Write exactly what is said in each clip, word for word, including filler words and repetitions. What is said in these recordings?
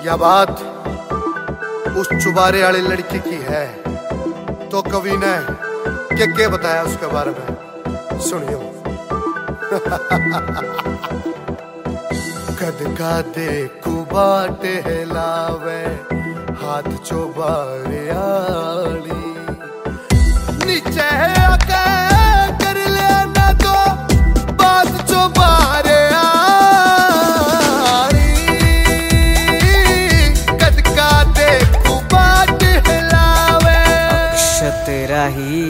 यह बात उस चुबारे वाली लड़की की है तो कवि ने क्या क्या बताया उसके बारे में सुनियो। कद का देखू बाट हिलावे हाथ चुबारे आली नीचे आके कर लेना तो बात चुबारे तेरा ही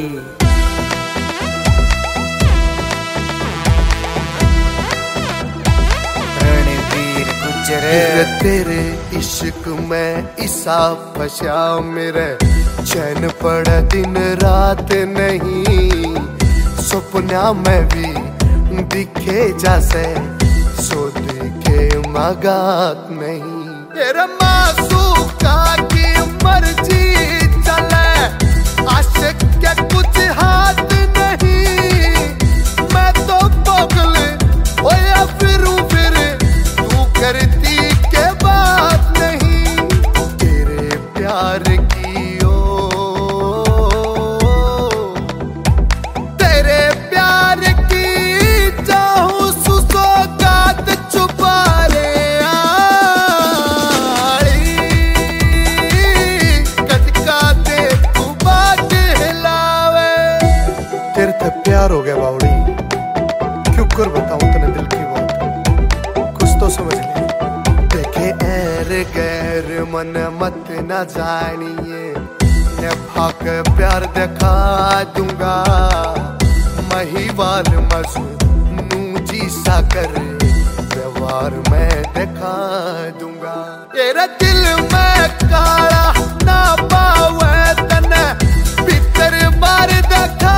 रणवीर गुजरे तेरे इश्क में इसा फंसा मेरे चैन पड़ा दिन रात नहीं सपना में भी दिखे जैसे सो दिखे मगात नहीं तेरा मासूका की मर्जी चले आशिक के कुछ हाथ नहीं मैं तो पागल होया फिरूं फिर तू करती के बात नहीं तेरे प्यार की ओ तेरे प्यार की चाहूं सुसौगात छुपा रे प्यार हो गया बावड़ी क्यों कर बताऊं तेरे दिल की बात कुछ तो समझ ले देखे एर गैर मन मत न जानिए ने भाग प्यार दिखा दूंगा महिवाल मजनू जी सा कर व्यवहार में दिखा दूंगा तेरा दिल में काला ना पावे तने भीतर मार दिखा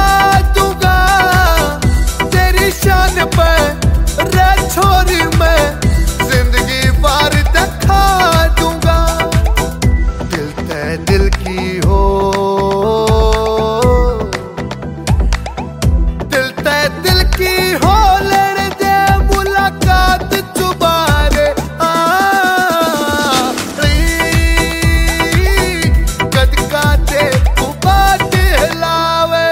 शान पे रे छोरी में जिंदगी बार दिखा दूंगा दिल ते दिल की हो दिल ते दिल की हो लेने दे मुलाकात चुबारे आ कद का दे बाट हिलावे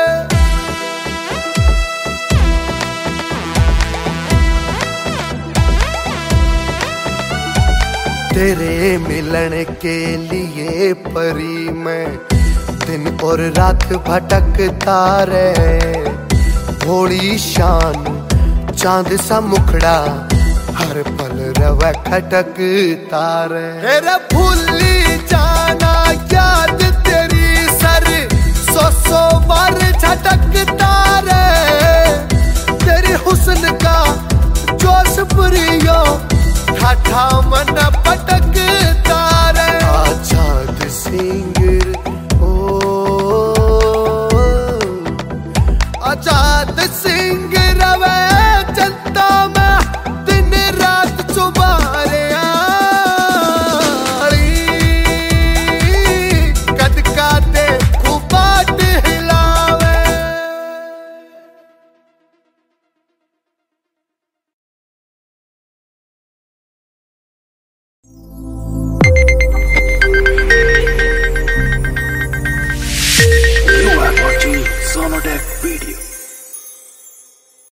तेरे मिलन के लिए परी मैं दिन और रात भटकता रे भोली शान चांद सा मुखड़ा हर पल रवा खटकता रे तेरा भूली जाना याद तेरी सर सौ सौ बार झटकता रे तेरी हुस्न का जोश पूरी